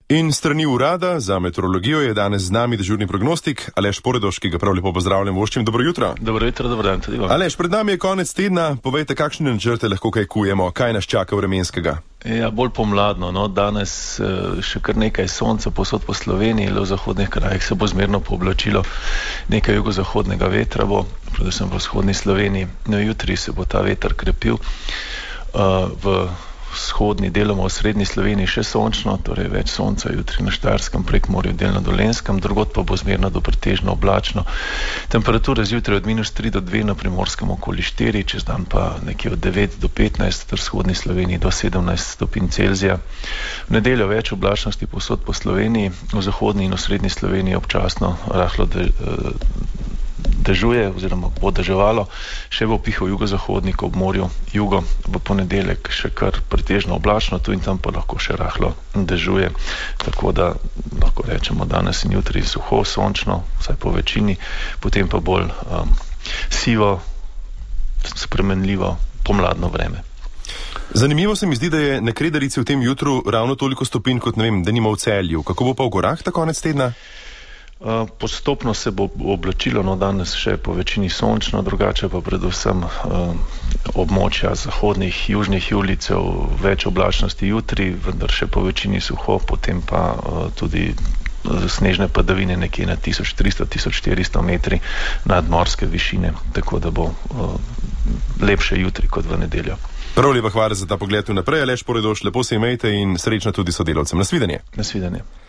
In strani urada za meteorologijo je danes z nami dežurni prognostik Aleš Poredoš, ki ga prav lepo pozdravljam. Voščim, dobro jutro. Dobro jutro, dober dan tudi vam. Aleš, pred nami je konec tedna. Povejte, kakšne načrte lahko kaj kujemo, kaj nas čaka vremenskega? Ja, bolj pomladno, no. Danes še kar nekaj sonca posod po Sloveniji, le v zahodnih krajih se bo zmerno pooblačilo, nekaj jugozahodnega vetra bo, predvsem v vzhodni Sloveniji. No, jutri se bo ta veter krepil, v vzhodni, deloma v srednji Sloveniji še sončno, torej več sonca jutri na Štajerskem, Prekmurju, delno Dolenjskem, drugod pa bo zmerno do pretežno oblačno. Temperature zjutraj od -3 do 2, na Primorskem okoli 4, čez dan pa nekje od 9 do 15, ter v vzhodni Sloveniji do 17 stopinj Celzija. V nedeljo več oblačnosti povsod po Sloveniji, v zahodni in v srednji Sloveniji občasno rahlo dežuje oziroma bo deževalo, še bo pihal jugozahodnik ob morju, jugo, v ponedeljek še kar pretežno oblačno, tu in tam pa lahko še rahlo dežuje, tako da lahko rečemo danes in jutri suho, sončno, vsaj po večini, potem pa bolj sivo, spremenljivo pomladno vreme. Zanimivo se mi zdi, da je na Kredarici v tem jutru ravno toliko stopinj kot, ne vem, denimo v Celju. Kako bo pa v gorah ta konec tedna? Postopno se bo oblačilo, no, danes še po večini sončno, drugače pa predvsem območja zahodnih, južnih julicev, več oblačnosti jutri, vendar še po večini suho, potem pa tudi snežne padavine nekje na 1300-1400 metri nadmorske višine, tako da bo lepše jutri kot v nedeljo. Prav lepa hvala za ta pogled vnaprej, Aleš Poredoš, lepo se imejte in srečno tudi sodelavcem. Nasvidenje. Nasvidenje.